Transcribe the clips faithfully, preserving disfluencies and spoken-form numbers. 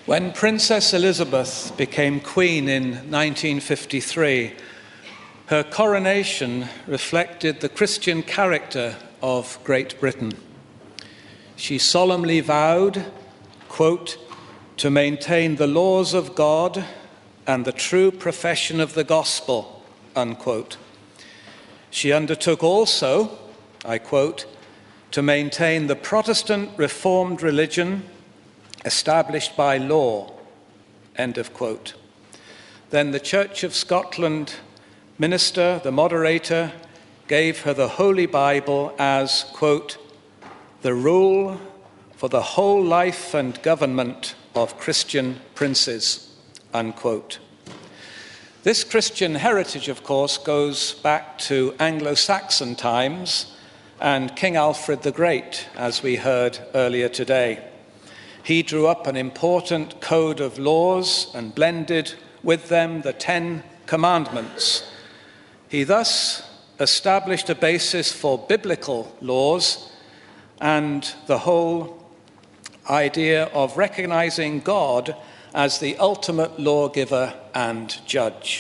When Princess Elizabeth became Queen in nineteen fifty-three, her coronation reflected the Christian character of Great Britain. She solemnly vowed, quote, to maintain the laws of God and the true profession of the gospel, unquote. She undertook also, I quote, to maintain the Protestant Reformed religion established by law, end of quote. Then the Church of Scotland minister, the moderator, gave her the Holy Bible as, quote, the rule for the whole life and government of Christian princes, unquote. This Christian heritage, of course, goes back to Anglo-Saxon times and King Alfred the Great, as we heard earlier today. He drew up an important code of laws and blended with them the Ten Commandments. He thus established a basis for biblical laws and the whole idea of recognizing God as the ultimate lawgiver and judge.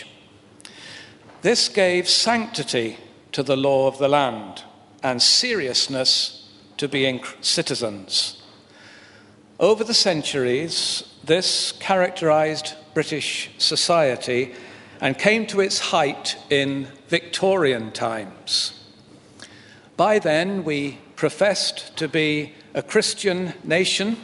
This gave sanctity to the law of the land and seriousness to being citizens. Over the centuries, this characterized British society and came to its height in Victorian times. By then, we professed to be a Christian nation,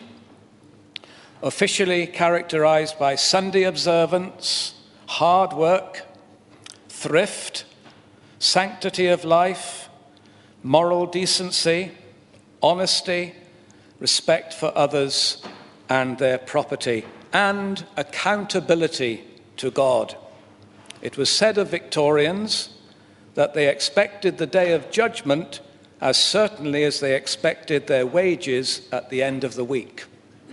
officially characterized by Sunday observance, hard work, thrift, sanctity of life, moral decency, honesty, respect for others and their property, and accountability to God. It was said of Victorians that they expected the day of judgment as certainly as they expected their wages at the end of the week.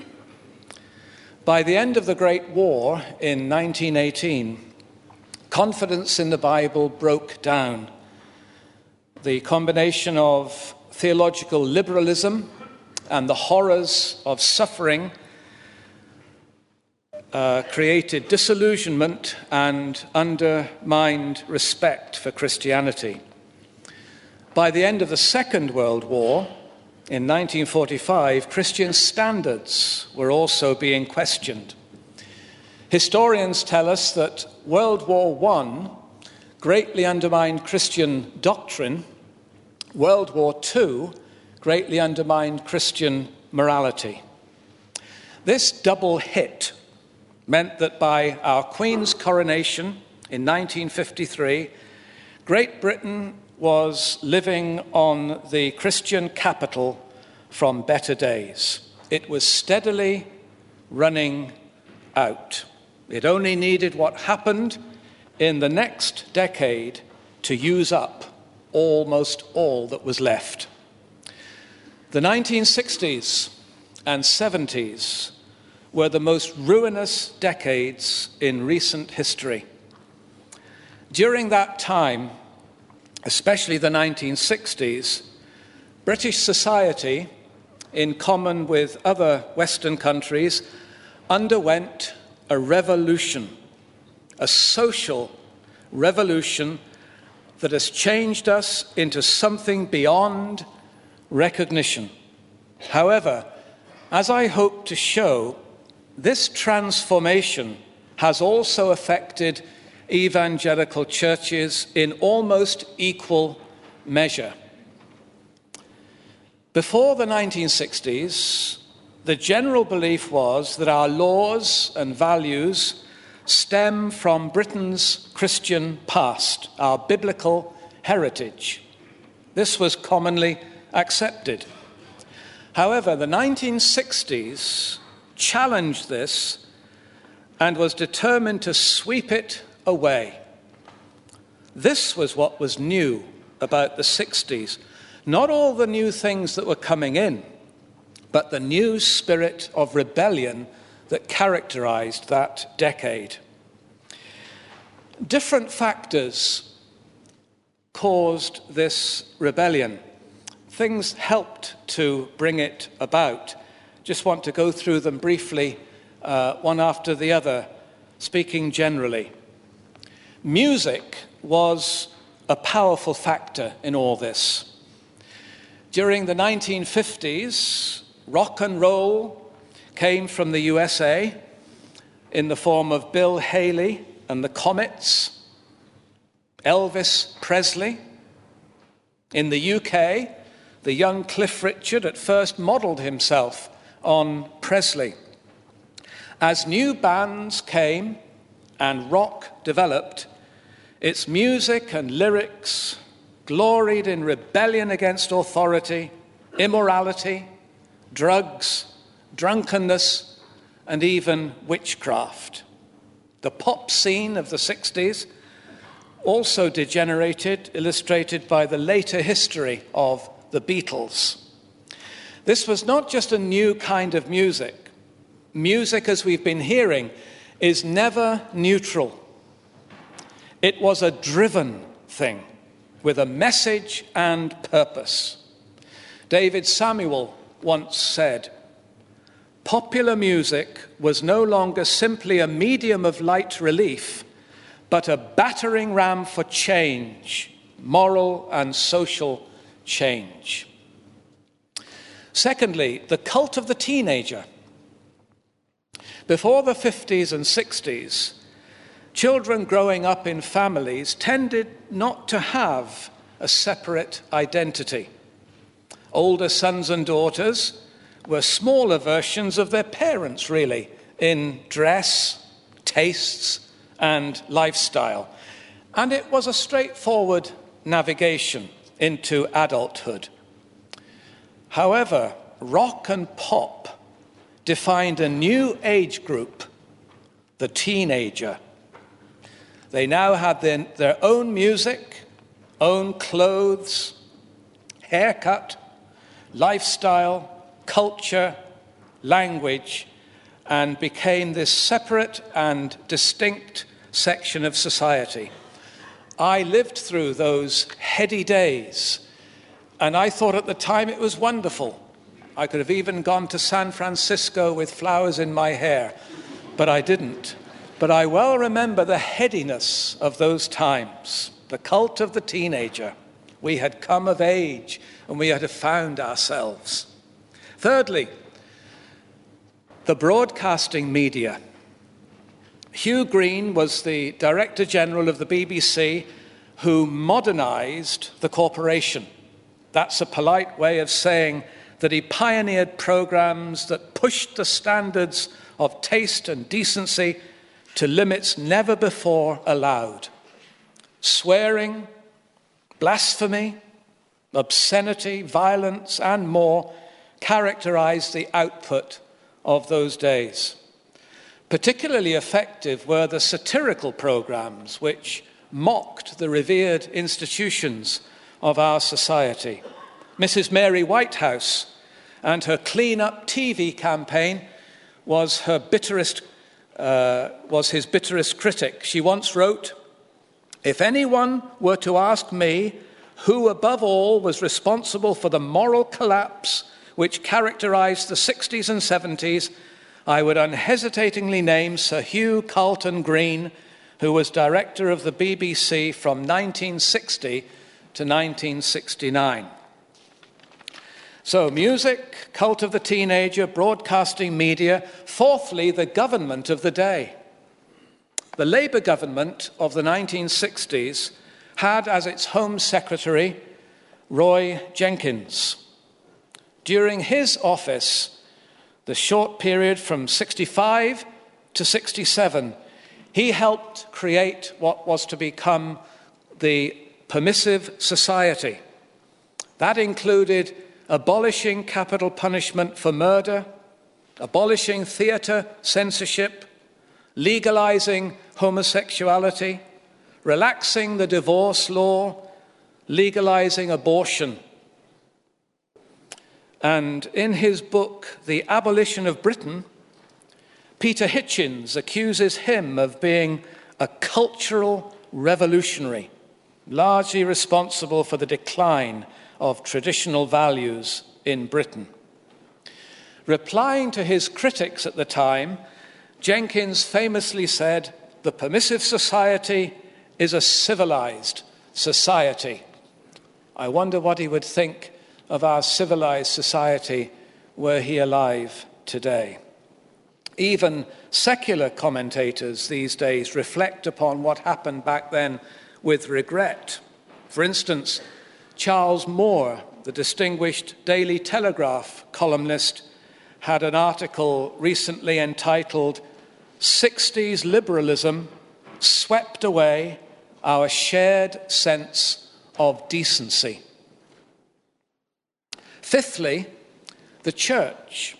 By the end of the Great War in nineteen eighteen, confidence in the Bible broke down. The combination of theological liberalism and the horrors of suffering uh, created disillusionment and undermined respect for Christianity. By the end of the Second World War, in nineteen forty-five, Christian standards were also being questioned. Historians tell us that World War One greatly undermined Christian doctrine. World War Two greatly undermined Christian morality. This double hit meant that by our Queen's coronation in nineteen fifty-three, Great Britain was living on the Christian capital from better days. It was steadily running out. It only needed what happened in the next decade to use up almost all that was left. The nineteen sixties and seventies were the most ruinous decades in recent history. During that time, especially the nineteen sixties, British society, in common with other Western countries, underwent a revolution, a social revolution that has changed us into something beyond recognition. However, as I hope to show, this transformation has also affected evangelical churches in almost equal measure. Before the nineteen sixties, the general belief was that our laws and values stem from Britain's Christian past, our biblical heritage. This was commonly accepted. However, the nineteen sixties challenged this and was determined to sweep it away. This was what was new about the sixties. Not all the new things that were coming in, but the new spirit of rebellion that characterized that decade. Different factors caused this rebellion. Things helped to bring it about. Just want to go through them briefly uh, one after the other, speaking generally. Music was a powerful factor in all this. During the nineteen fifties, rock and roll came from the U S A in the form of Bill Haley and the Comets, Elvis Presley. In the U K, the young Cliff Richard at first modelled himself on Presley. As new bands came and rock developed, its music and lyrics gloried in rebellion against authority, immorality, drugs, drunkenness, and even witchcraft. The pop scene of the sixties also degenerated, illustrated by the later history of the Beatles. This was not just a new kind of music. Music, as we've been hearing, is never neutral. It was a driven thing with a message and purpose. David Samuel once said, "Popular music was no longer simply a medium of light relief, but a battering ram for change, moral and social change." Secondly, the cult of the teenager. Before the fifties and sixties, children growing up in families tended not to have a separate identity. Older sons and daughters were smaller versions of their parents, really, in dress, tastes, and lifestyle. And it was a straightforward navigation into adulthood. However, rock and pop defined a new age group, the teenager. They now had their, their own music, own clothes, haircut, lifestyle, culture, language, and became this separate and distinct section of society. I lived through those heady days, and I thought at the time it was wonderful. I could have even gone to San Francisco with flowers in my hair, but I didn't. But I well remember the headiness of those times, the cult of the teenager. We had come of age, and we had found ourselves. Thirdly, the broadcasting media. Hugh Green was the Director General of the B B C who modernized the corporation. That's a polite way of saying that he pioneered programs that pushed the standards of taste and decency to limits never before allowed. Swearing, blasphemy, obscenity, violence, and more characterized the output of those days. Particularly effective were the satirical programs which mocked the revered institutions of our society. Missus Mary Whitehouse and her Clean Up T V campaign was her bitterest, uh, was his bitterest critic. She once wrote, "If anyone were to ask me who above all was responsible for the moral collapse which characterized the sixties and seventies, I would unhesitatingly name Sir Hugh Carlton Green, who was director of the B B C from nineteen sixty to nineteen sixty-nine. So music, cult of the teenager, broadcasting media. Fourthly, the government of the day. The Labour government of the nineteen sixties had as its Home Secretary Roy Jenkins. During his office, the short period from sixty-five to sixty-seven, he helped create what was to become the permissive society. That included abolishing capital punishment for murder, abolishing theatre censorship, legalizing homosexuality, relaxing the divorce law, legalizing abortion. And in his book, The Abolition of Britain, Peter Hitchens accuses him of being a cultural revolutionary, largely responsible for the decline of traditional values in Britain. Replying to his critics at the time, Jenkins famously said, "The permissive society is a civilized society." I wonder what he would think of our civilized society were he alive today. Even secular commentators these days reflect upon what happened back then with regret. For instance, Charles Moore, the distinguished Daily Telegraph columnist, had an article recently entitled "sixties Liberalism Swept Away Our Shared Sense of Decency." Fifthly, the church.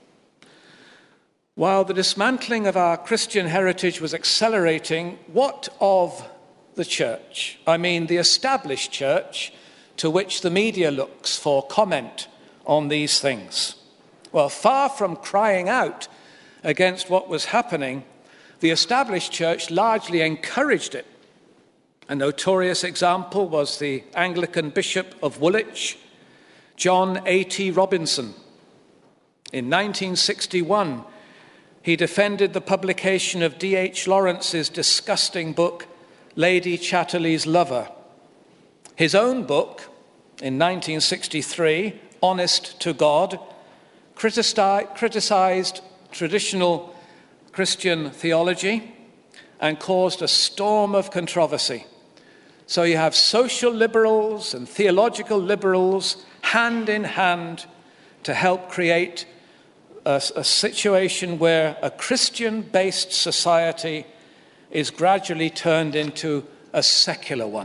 While the dismantling of our Christian heritage was accelerating, what of the church? I mean, the established church to which the media looks for comment on these things. Well, far from crying out against what was happening, the established church largely encouraged it. A notorious example was the Anglican Bishop of Woolwich, John A T Robinson. In nineteen sixty-one, he defended the publication of D H Lawrence's disgusting book, Lady Chatterley's Lover. His own book, in nineteen sixty-three, Honest to God, criticized traditional Christian theology and caused a storm of controversy. So you have social liberals and theological liberals hand in hand to help create a, a situation where a Christian-based society is gradually turned into a secular one.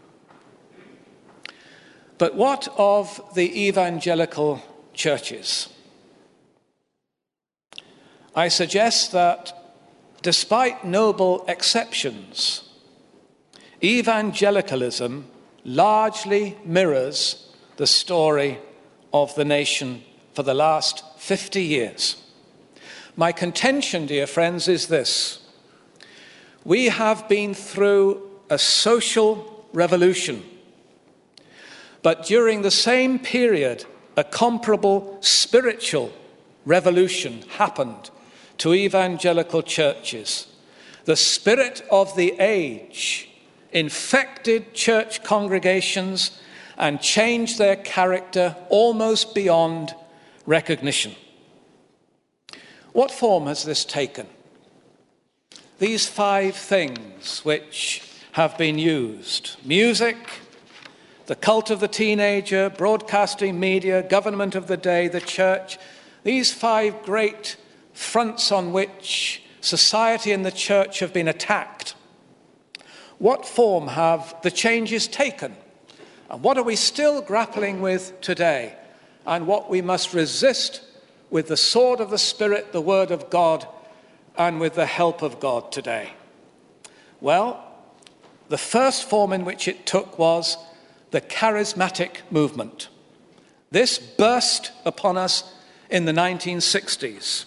But what of the evangelical churches? I suggest that despite noble exceptions, evangelicalism largely mirrors the story of the nation for the last fifty years. My contention, dear friends, is this. We have been through a social revolution, but during the same period, a comparable spiritual revolution happened to evangelical churches. The spirit of the age infected church congregations and changed their character almost beyond recognition. What form has this taken? These five things which have been used: music, the cult of the teenager, broadcasting media, government of the day, the church. These five great fronts on which society and the church have been attacked. What form have the changes taken? And what are we still grappling with today? And what we must resist with the sword of the Spirit, the Word of God, and with the help of God today? Well, the first form in which it took was the charismatic movement. This burst upon us in the nineteen sixties.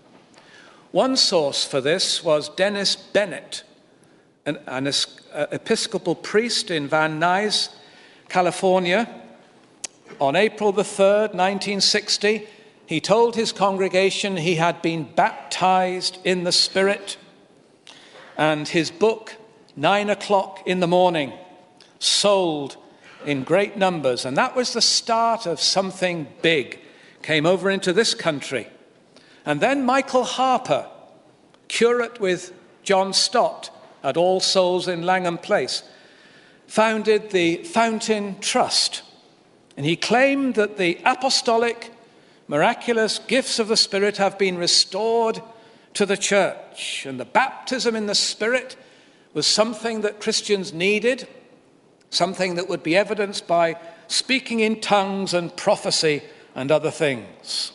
One source for this was Dennis Bennett, an, an Episcopal priest in Van Nuys, California. On April the third, nineteen sixty, he told his congregation he had been baptized in the Spirit, and his book, Nine O'Clock in the Morning, sold in great numbers. And that was the start of something big. Came over into this country. And then Michael Harper, curate with John Stott at All Souls in Langham Place, founded the Fountain Trust. And he claimed that the apostolic, miraculous gifts of the Spirit have been restored to the church. And the baptism in the Spirit was something that Christians needed, something that would be evidenced by speaking in tongues and prophecy and other things.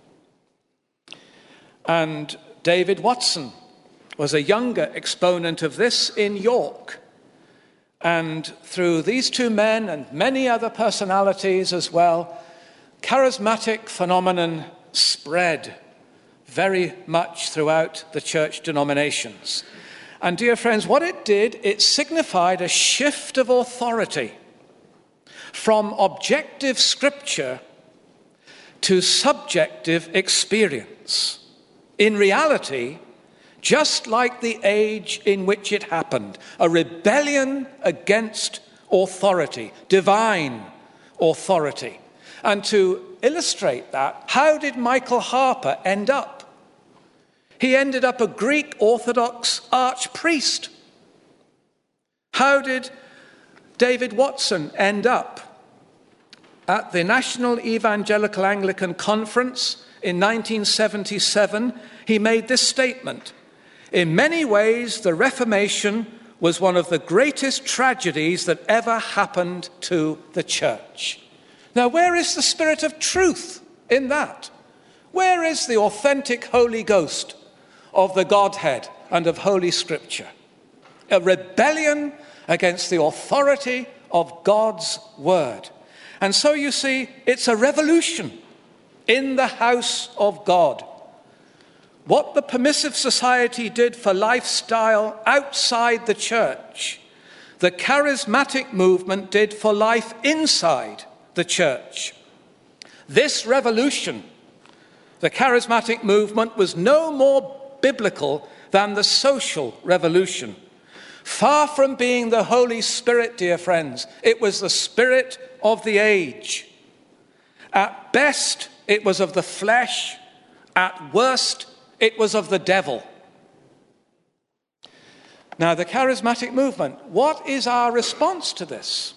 And David Watson was a younger exponent of this in York. And through these two men and many other personalities as well, charismatic phenomenon spread very much throughout the church denominations. And dear friends, what it did, it signified a shift of authority from objective scripture to subjective experience. In reality, just like the age in which it happened, a rebellion against authority, divine authority. And to illustrate that, how did Michael Harper end up? He ended up a Greek Orthodox archpriest. How did David Watson end up? At the National Evangelical Anglican Conference in nineteen seventy-seven, he made this statement: "In many ways, the Reformation was one of the greatest tragedies that ever happened to the church." Now, where is the spirit of truth in that? Where is the authentic Holy Ghost of the Godhead and of Holy Scripture? A rebellion against the authority of God's word. And so you see, it's a revolution in the house of God. What the permissive society did for lifestyle outside the church, the charismatic movement did for life inside the church. This revolution, the charismatic movement, was no more biblical than the social revolution. Far from being the Holy Spirit, dear friends, it was the spirit of the age. At best, it was of the flesh. At worst, it was of the devil. Now, the charismatic movement, what is our response to this?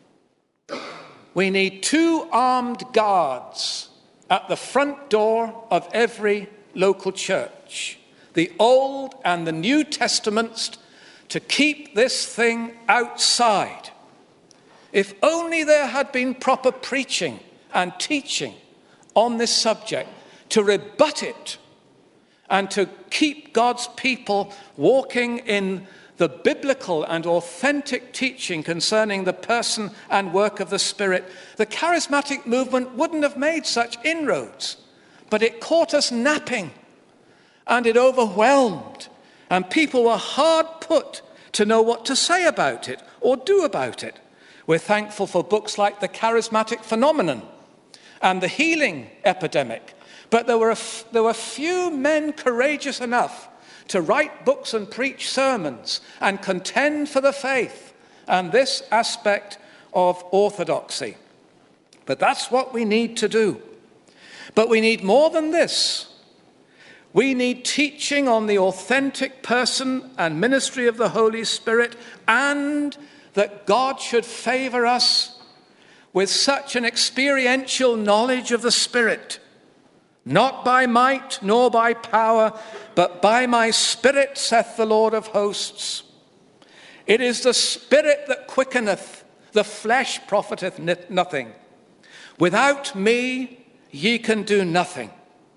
We need two armed guards at the front door of every local church, the Old and the New Testaments, to keep this thing outside. If only there had been proper preaching and teaching on this subject to rebut it and to keep God's people walking in the biblical and authentic teaching concerning the person and work of the Spirit, the charismatic movement wouldn't have made such inroads. But it caught us napping, and it overwhelmed, and people were hard put to know what to say about it or do about it. We're thankful for books like The Charismatic Phenomenon and The Healing Epidemic. But there were, a f- there were few men courageous enough to write books and preach sermons and contend for the faith and this aspect of orthodoxy. But that's what we need to do. But we need more than this. We need teaching on the authentic person and ministry of the Holy Spirit, and that God should favor us with such an experiential knowledge of the Spirit, not by might nor by power, but by my Spirit, saith the Lord of hosts. It is the Spirit that quickeneth, the flesh profiteth nothing. Without me ye can do nothing.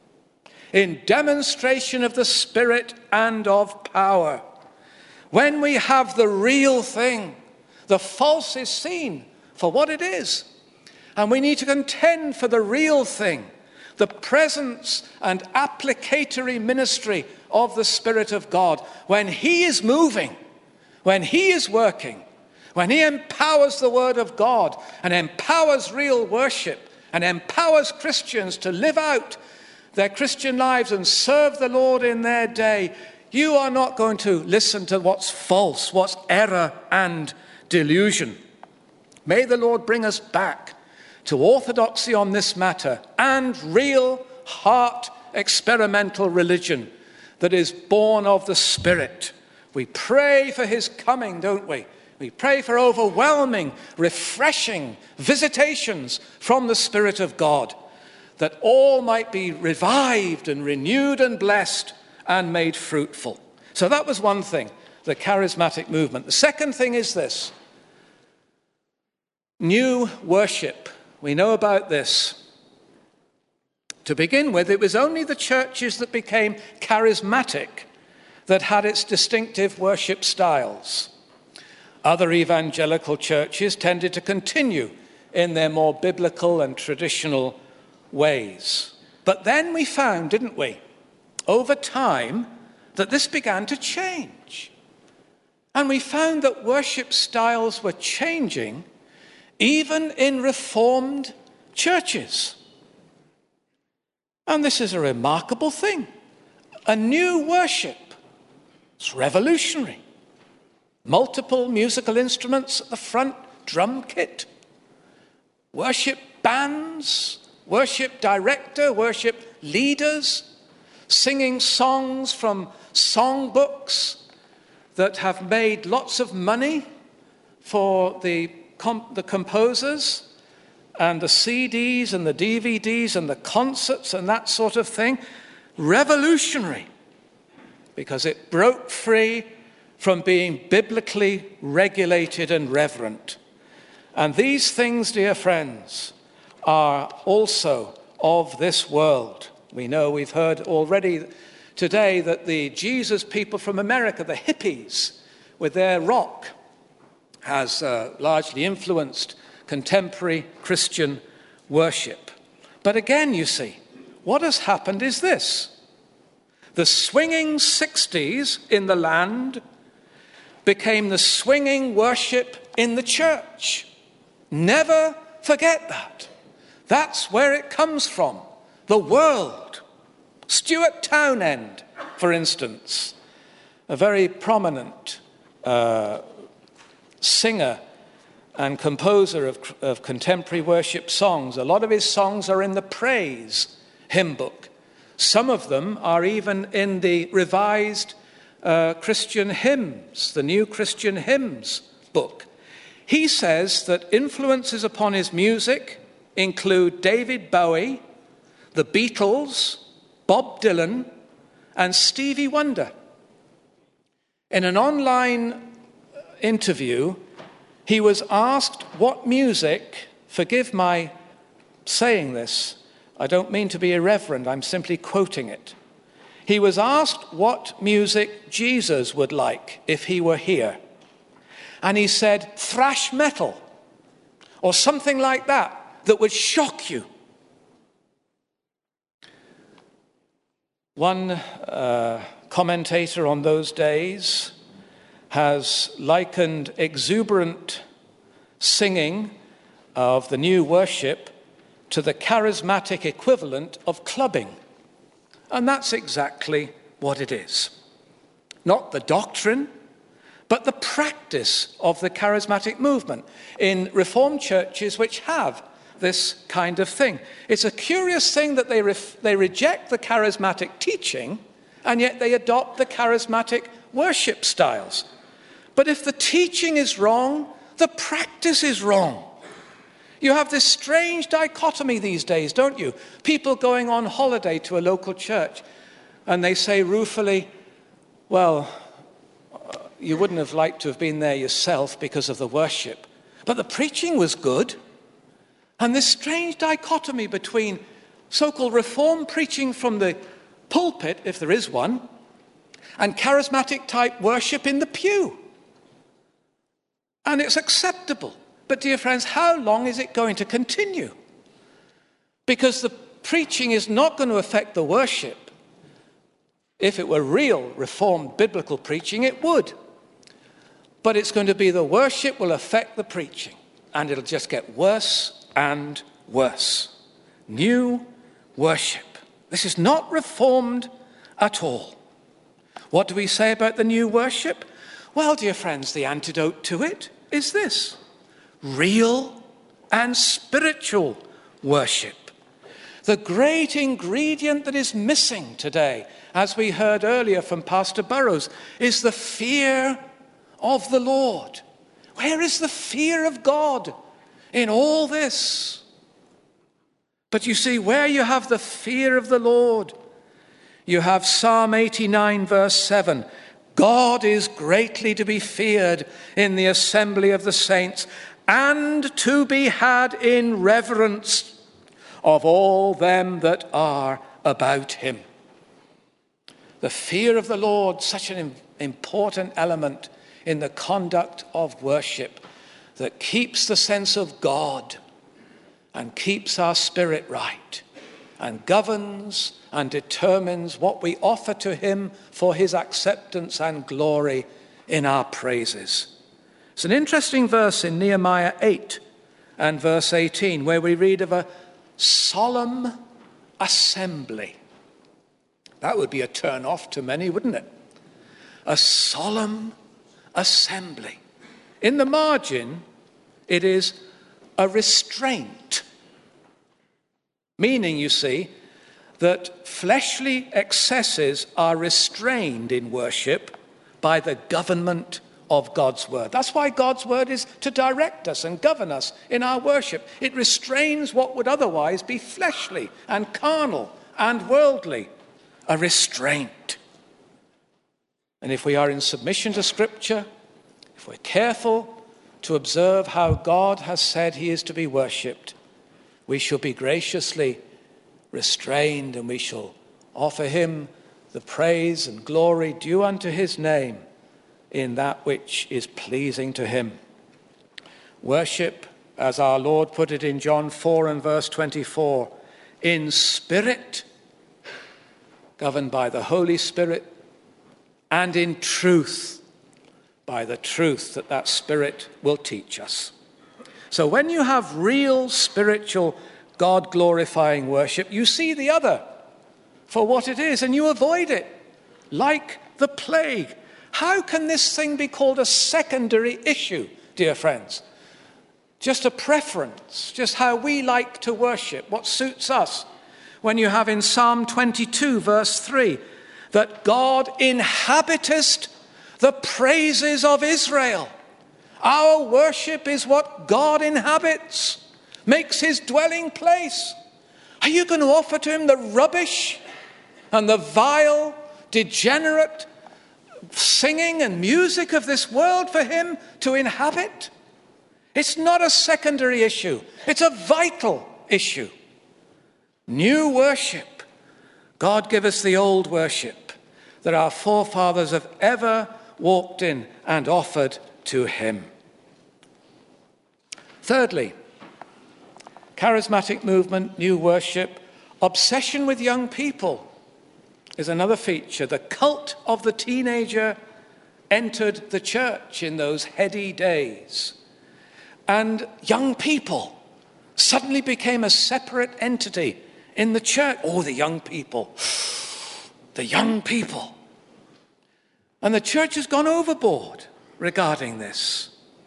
In demonstration of the Spirit and of power, when we have the real thing, the false is seen for what it is. And we need to contend for the real thing, the presence and applicatory ministry of the Spirit of God. When he is moving, when he is working, when he empowers the word of God and empowers real worship and empowers Christians to live out their Christian lives and serve the Lord in their day, you are not going to listen to what's false, what's error and delusion. May the Lord bring us back to orthodoxy on this matter and real heart experimental religion that is born of the Spirit. We pray for his coming, don't we? We pray for overwhelming, refreshing visitations from the Spirit of God, that all might be revived and renewed and blessed and made fruitful. So that was one thing, the charismatic movement. The second thing is this: new worship. We know about this. To begin with, it was only the churches that became charismatic that had its distinctive worship styles. Other evangelical churches tended to continue in their more biblical and traditional ways. But then we found, didn't we, over time, that this began to change. And we found that worship styles were changing even in Reformed churches. And this is a remarkable thing. A new worship It's revolutionary. Multiple musical instruments at the front, drum kit, worship bands, worship director, worship leaders, singing songs from songbooks that have made lots of money for the, comp- the composers, and the C Ds and the D V Ds and the concerts and that sort of thing. Revolutionary, because it broke free from being biblically regulated and reverent. And these things, dear friends, are also of this world. We know, we've heard already today that the Jesus people from America, the hippies, with their rock, has uh, largely influenced contemporary Christian worship. But again, you see, what has happened is this. The swinging sixties in the land became the swinging worship in the church. Never forget that. That's where it comes from. The world. Stuart Townend, for instance, a very prominent uh, singer and composer of, of contemporary worship songs. A lot of his songs are in the Praise hymn book. Some of them are even in the revised uh, Christian hymns, the New Christian Hymns book. He says that influences upon his music include David Bowie, the Beatles, Bob Dylan, and Stevie Wonder. In an online interview, he was asked what music, forgive my saying this, I don't mean to be irreverent, I'm simply quoting it. He was asked what music Jesus would like if he were here. And he said, thrash metal, or something like that, that would shock you. One uh, commentator on those days has likened exuberant singing of the new worship to the charismatic equivalent of clubbing. And that's exactly what it is. Not the doctrine, but the practice of the charismatic movement in Reformed churches which have this kind of thing. It's a curious thing that they, ref- they reject the charismatic teaching, and yet they adopt the charismatic worship styles. But if the teaching is wrong, the practice is wrong. You have this strange dichotomy these days, don't you? People going on holiday to a local church, and they say ruefully, well, you wouldn't have liked to have been there yourself because of the worship, but the preaching was good. And this strange dichotomy between so-called reform preaching from the pulpit, if there is one, and charismatic type worship in the pew. And it's acceptable. But dear friends, how long is it going to continue? Because the preaching is not going to affect the worship. If it were real reformed biblical preaching, it would. But it's going to be the worship will affect the preaching. And it'll just get worse and worse. New worship. This is not reformed at all. What do we say about the new worship? Well, dear friends, the antidote to it is this: real and spiritual worship. The great ingredient that is missing today, as we heard earlier from Pastor Burrows, is the fear of the Lord. Where is the fear of God in all this? But you see, where you have the fear of the Lord, you have Psalm eighty-nine, verse seven. God is greatly to be feared in the assembly of the saints, and to be had in reverence of all them that are about him. The fear of the Lord, such an important element in the conduct of worship that keeps the sense of God and keeps our spirit right and governs and determines what we offer to him for his acceptance and glory in our praises. It's an interesting verse in Nehemiah eight and verse eighteen where we read of a solemn assembly. That would be a turn off to many, wouldn't it? a solemn assembly. In the margin, it is a restraint. Meaning, you see, that fleshly excesses are restrained in worship by the government of God's word. That's why God's word is to direct us and govern us in our worship. It restrains what would otherwise be fleshly and carnal and worldly. A restraint. And if we are in submission to Scripture, if we're careful to observe how God has said he is to be worshipped, we shall be graciously restrained, and we shall offer him the praise and glory due unto his name in that which is pleasing to him. Worship, as our Lord put it in John four and verse twenty-four, in spirit, governed by the Holy Spirit, and in truth, by the truth that that Spirit will teach us. So when you have real spiritual God-glorifying worship, you see the other for what it is, and you avoid it like the plague. How can this thing be called a secondary issue, dear friends? Just a preference, just how we like to worship, what suits us. When you have in Psalm twenty-two, verse three, that God inhabiteth the praises of Israel. Our worship is what God inhabits, makes his dwelling place. Are you going to offer to him the rubbish and the vile, degenerate singing and music of this world for him to inhabit? It's not a secondary issue. It's a vital issue. New worship. God give us the old worship that our forefathers have ever walked in and offered to him. Thirdly, charismatic movement, new worship, obsession with young people is another feature. The cult of the teenager entered the church in those heady days. And young people suddenly became a separate entity in the church. Oh, the young people. The young people. And the church has gone overboard regarding this.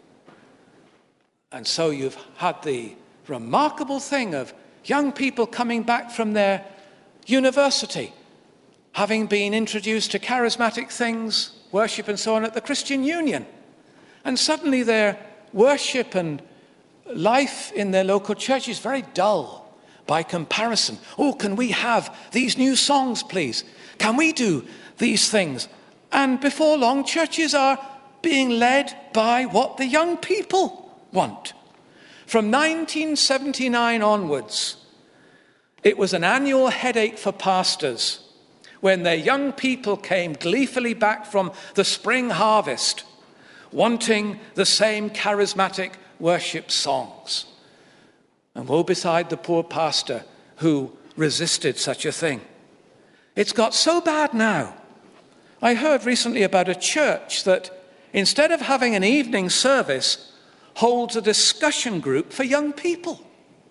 And so you've had the remarkable thing of young people coming back from their university, having been introduced to charismatic things, worship and so on at the Christian Union. And suddenly their worship and life in their local church is very dull by comparison. Oh, can we have these new songs, please? Can we do these things? And before long, churches are being led by what the young people want. From nineteen seventy-nine onwards, it was an annual headache for pastors when their young people came gleefully back from the spring harvest, wanting the same charismatic worship songs. And woe betide the poor pastor who resisted such a thing. It's got so bad now. I heard recently about a church that, instead of having an evening service, holds a discussion group for young people.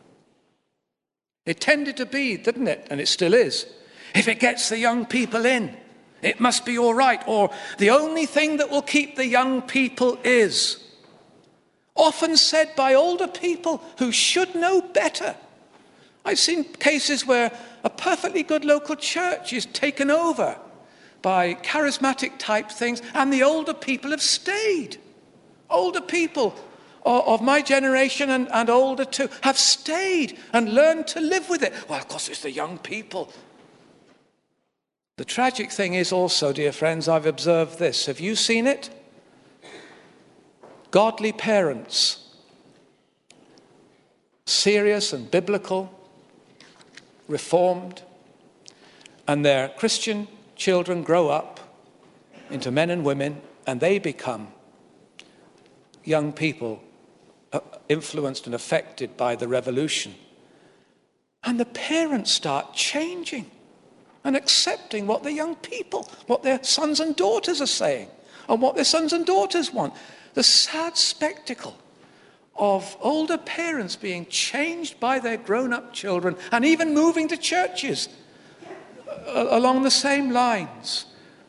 It tended to be, didn't it? And it still is. If it gets the young people in, it must be all right. Or the only thing that will keep the young people is. Often said by older people who should know better. I've seen cases where a perfectly good local church is taken over by charismatic type things, and the older people have stayed. Older people of my generation and, and older too have stayed and learned to live with it. Well, of course, it's the young people. The tragic thing is also, dear friends, I've observed this. Have you seen it? Godly parents, serious and biblical, reformed, and their Christian children grow up into men and women, and they become young people influenced and affected by the revolution. And the parents start changing and accepting what the young people, what their sons and daughters are saying, and what their sons and daughters want. The sad spectacle of older parents being changed by their grown-up children and even moving to churches along the same lines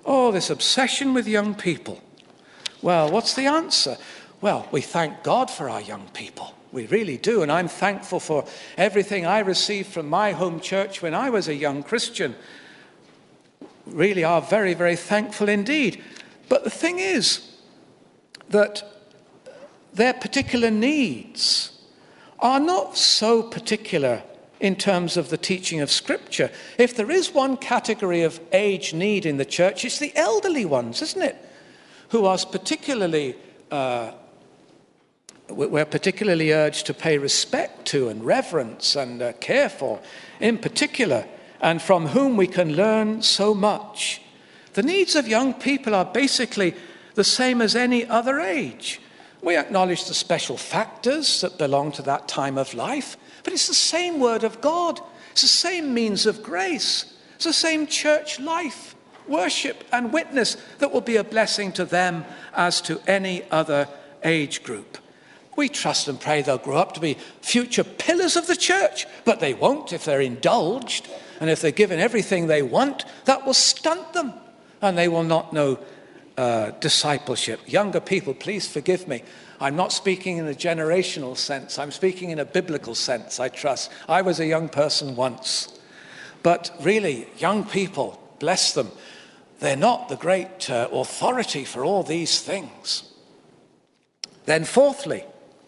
Oh, this obsession with young people. Well, what's the answer? Well, we thank God for our young people. We really do. And I'm thankful for everything I received from my home church when I was a young Christian. Really are very, very thankful indeed. But the thing is that their particular needs are not so particular in terms of the teaching of Scripture. If there is one category of age need in the church, it's the elderly ones, isn't it? Who are particularly, uh, we're particularly urged to pay respect to and reverence and uh, care for in particular, and from whom we can learn so much. The needs of young people are basically the same as any other age. We acknowledge the special factors that belong to that time of life, but it's the same word of God. It's the same means of grace. It's the same church life, worship and witness that will be a blessing to them as to any other age group. We trust and pray they'll grow up to be future pillars of the church, but they won't if they're indulged. And if they're given everything they want, that will stunt them, and they will not know uh, discipleship. Younger people, please forgive me. I'm not speaking in a generational sense. I'm speaking in a biblical sense, I trust. I was a young person once. But really, young people, bless them, they're not the great uh, authority for all these things. Then fourthly,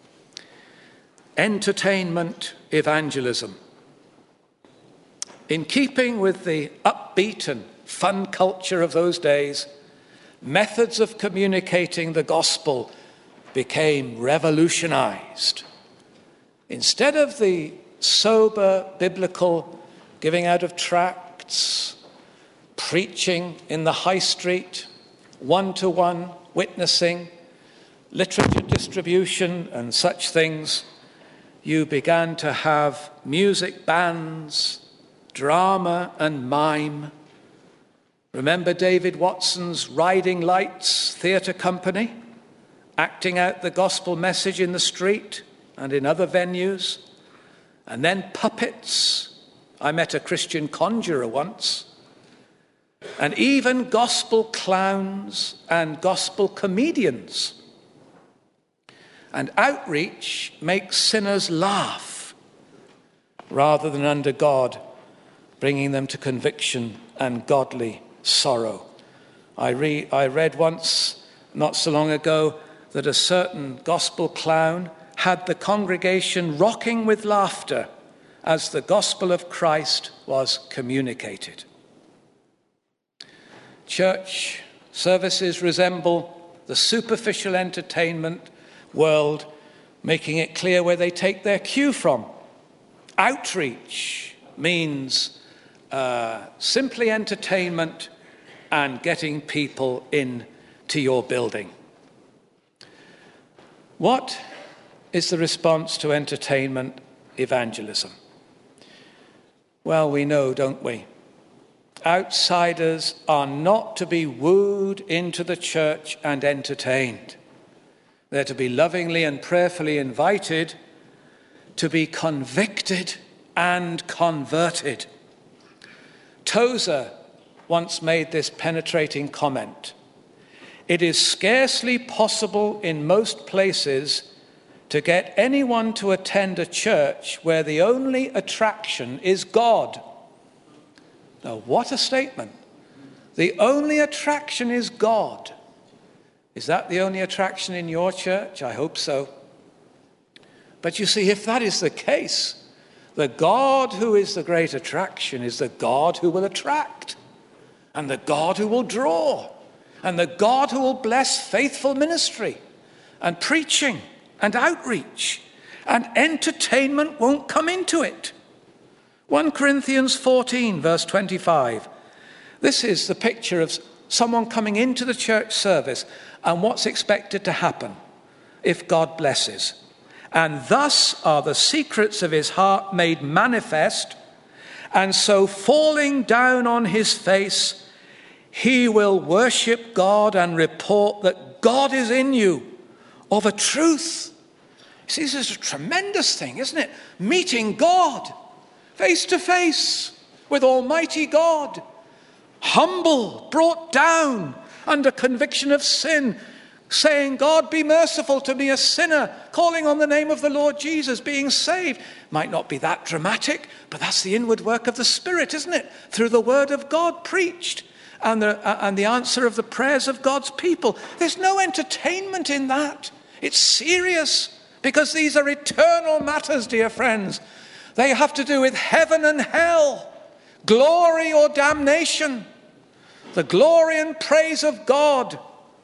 entertainment evangelism. In keeping with the upbeat and fun culture of those days, methods of communicating the gospel became revolutionized. Instead of the sober, biblical giving out of tracts, preaching in the high street, one-to-one witnessing, literature distribution and such things, you began to have music bands, drama and mime. Remember David Watson's Riding Lights Theatre Company, acting out the gospel message in the street and in other venues? And then puppets. I met a Christian conjurer once. And even gospel clowns and gospel comedians. And outreach makes sinners laugh rather than under God, bringing them to conviction and godly sorrow. I, re- I read once, not so long ago, that a certain gospel clown had the congregation rocking with laughter as the gospel of Christ was communicated. Church services resemble the superficial entertainment world, making it clear where they take their cue from. Outreach means uh, simply entertainment and getting people in to your building. What is the response to entertainment evangelism? Well, we know, don't we? Outsiders are not to be wooed into the church and entertained. They're to be lovingly and prayerfully invited, to be convicted and converted. Tozer once made this penetrating comment: "It is scarcely possible in most places to get anyone to attend a church where the only attraction is God." Now, what a statement. The only attraction is God. Is that the only attraction in your church? I hope so. But you see, if that is the case, the God who is the great attraction is the God who will attract, and the God who will draw, and the God who will bless faithful ministry and preaching and outreach, and entertainment won't come into it. First Corinthians fourteen, verse twenty-five. This is the picture of someone coming into the church service and what's expected to happen if God blesses. "And thus are the secrets of his heart made manifest, and so falling down on his face, he will worship God and report that God is in you of a truth." See, this is a tremendous thing, isn't it? Meeting God face to face with Almighty God. humble, brought down under conviction of sin, saying, God, be merciful to me, a sinner, calling on the name of the Lord Jesus, being saved. Might not be that dramatic, but that's the inward work of the Spirit, isn't it? Through the word of God preached and the, uh, and the answer of the prayers of God's people. There's no entertainment in that. It's serious, because these are eternal matters, dear friends. They have to do with heaven and hell, glory or damnation, the glory and praise of God,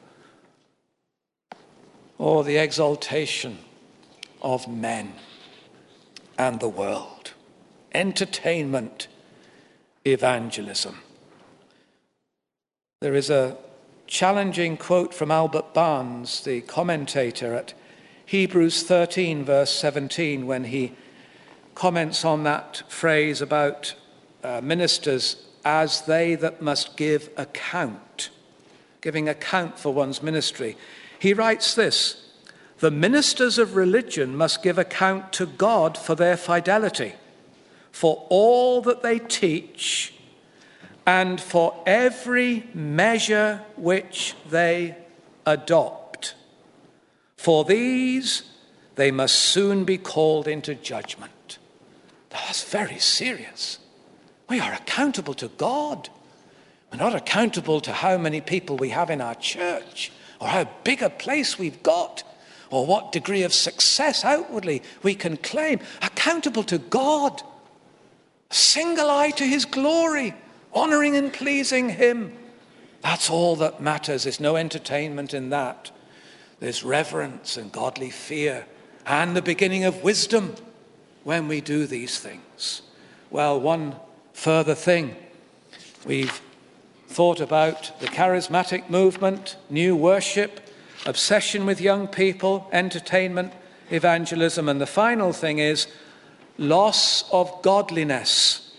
or the exaltation of men and the world. Entertainment, evangelism. There is a challenging quote from Albert Barnes, the commentator at Hebrews thirteen, verse seventeen, when he comments on that phrase about uh, ministers as they that must give account, giving account for one's ministry. He writes this: the ministers of religion must give account to God for their fidelity, for all that they teach, and for every measure which they adopt. For these they must soon be called into judgment. That's very serious. We are accountable to God. We're not accountable to how many people we have in our church, or how big a place we've got, or what degree of success outwardly we can claim. Accountable to God. A single eye to his glory, honoring and pleasing him. That's all that matters. There's no entertainment in that. There's reverence and godly fear and the beginning of wisdom when we do these things. Well, one further thing. We've thought about the charismatic movement, new worship, obsession with young people, entertainment, evangelism, and the final thing is loss of godliness.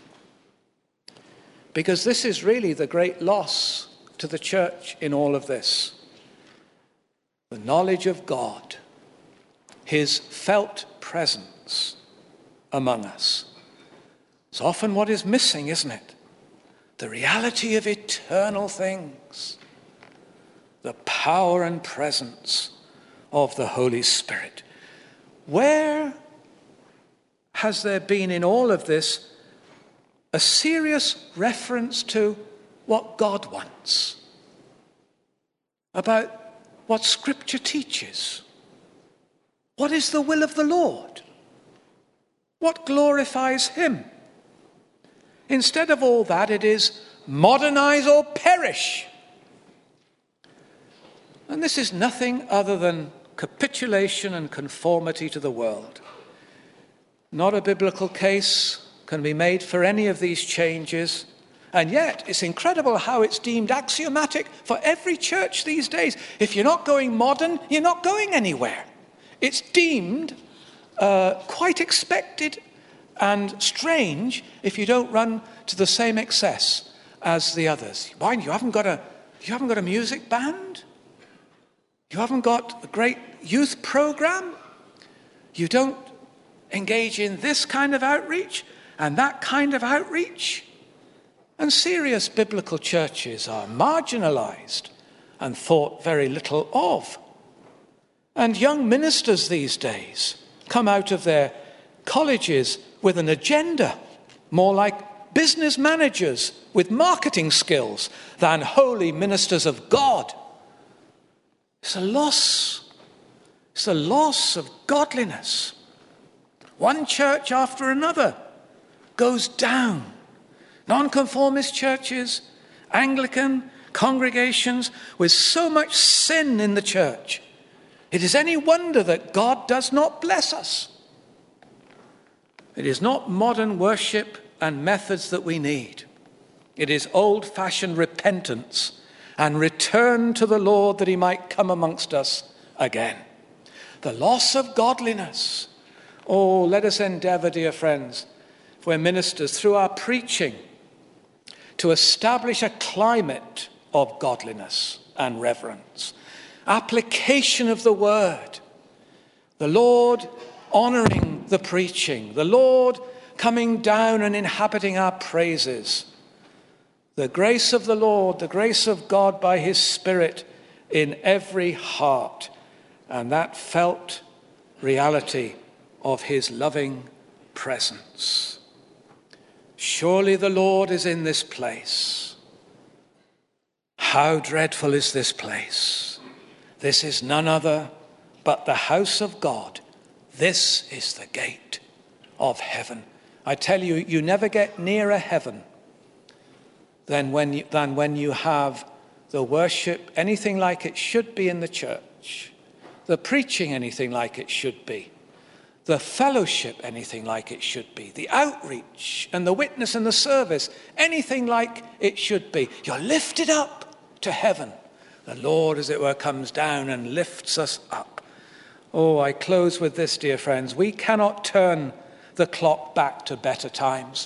Because this is really the great loss to the church in all of this. The knowledge of God, his felt presence among us. It's often what is missing, isn't it? The reality of eternal things. The power and presence of the Holy Spirit. Where has there been in all of this a serious reference to what God wants? About what Scripture teaches? What is the will of the Lord? What glorifies him? Instead of all that, it is modernize or perish. And this is nothing other than capitulation and conformity to the world. Not a biblical case can be made for any of these changes. And yet, it's incredible how it's deemed axiomatic for every church these days. If you're not going modern, you're not going anywhere. It's deemed uh, quite expected and strange if you don't run to the same excess as the others. Why? You haven't got a, you haven't got a music band? You haven't got a great youth program? You don't engage in this kind of outreach and that kind of outreach? And serious biblical churches are marginalized and thought very little of. And young ministers these days come out of their colleges with an agenda, more like business managers with marketing skills than holy ministers of God. It's a loss. It's a loss of godliness. One church after another goes down. Nonconformist churches, Anglican congregations with so much sin in the church. It is any wonder that God does not bless us. It is not modern worship and methods that we need. It is old-fashioned repentance and return to the Lord that he might come amongst us again. The loss of godliness. Oh, let us endeavor, dear friends, if we're ministers, through our preaching, to establish a climate of godliness and reverence. Application of the word. The Lord honoring the preaching. The Lord coming down and inhabiting our praises. The grace of the Lord, the grace of God by his Spirit in every heart, and that felt reality of his loving presence. Surely the Lord is in this place. How dreadful is this place? This is none other but the house of God. This is the gate of heaven. I tell you, you never get nearer heaven than when you, than when you have the worship anything like it should be in the church, the preaching anything like it should be, the fellowship anything like it should be, the outreach and the witness and the service anything like it should be. You're lifted up to heaven. The Lord, as it were, comes down and lifts us up. Oh, I close with this, dear friends. We cannot turn the clock back to better times.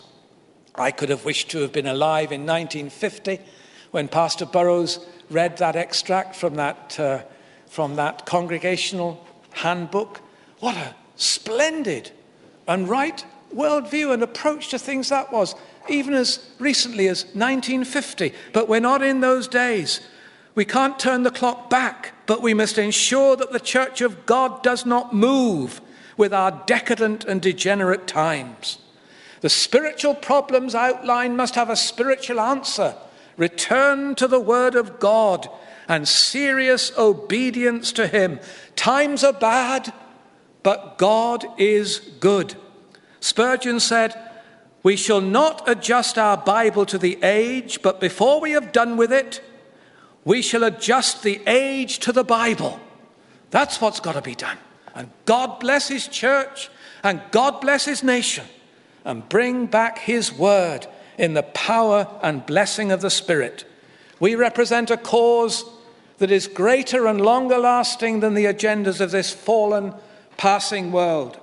I could have wished to have been alive in nineteen fifty when Pastor Burrows read that extract from that, uh, from that congregational handbook. What a splendid and right worldview and approach to things that was, even as recently as nineteen fifty. But we're not in those days. We can't turn the clock back, but we must ensure that the Church of God does not move with our decadent and degenerate times. The spiritual problems outlined must have a spiritual answer. Return to the Word of God and serious obedience to him. Times are bad, but God is good. Spurgeon said, "We shall not adjust our Bible to the age, but before we have done with it, we shall adjust the age to the Bible." That's what's got to be done. And God bless his church and God bless his nation and bring back his word in the power and blessing of the Spirit. We represent a cause that is greater and longer lasting than the agendas of this fallen, passing world.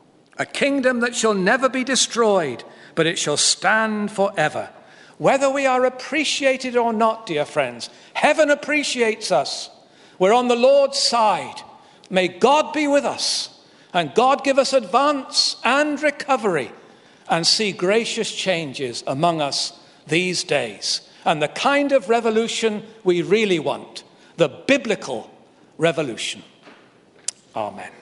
A kingdom that shall never be destroyed, but it shall stand forever. Whether we are appreciated or not, dear friends, heaven appreciates us. We're on the Lord's side. May God be with us, and God give us advance and recovery, and see gracious changes among us these days. And the kind of revolution we really want, the biblical revolution. Amen.